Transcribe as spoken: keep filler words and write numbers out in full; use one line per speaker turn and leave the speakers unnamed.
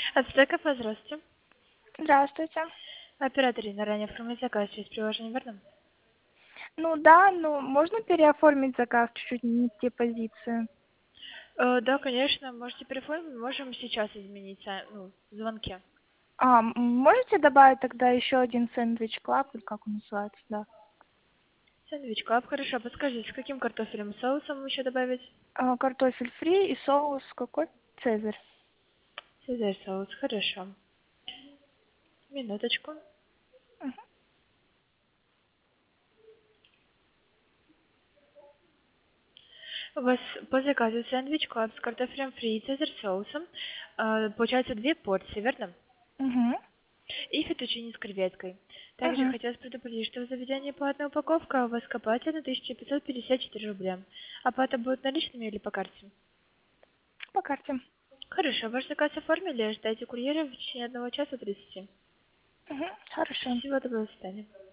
Ацтека, здравствуйте.
Здравствуйте.
Оператор Ирина, ранее оформить заказ через приложение, верно?
Ну да, но можно переоформить заказ чуть-чуть не те позиции?
Э, да, конечно, можете переоформить, можем сейчас изменить а, ну, в звонке.
А, м, можете добавить тогда еще один сэндвич клаб, или как он называется, да?
Сэндвич клаб, хорошо. Подскажите, с каким картофелем и соусом еще добавить?
А, картофель фри и соус какой? Цезарь.
Цезарь соус, хорошо. Минуточку.
Мгм.
У вас по заказу сэндвич клаб с картофелем фри и цезарь соусом. э, получается две порции, верно?
Мгм.
И фетучини с креветкой. Также
Мгм.
хотелось предупредить, что в заведении платная упаковка, а у вас копатель тысяча пятьсот пятьдесят четыре рубля. Оплата будет наличными или по карте?
По карте.
Хорошо, ваш заказ оформили, ждайте курьера в течение одного часа тридцати.
Мгм. Хорошо.
Всего доброго, до свидания.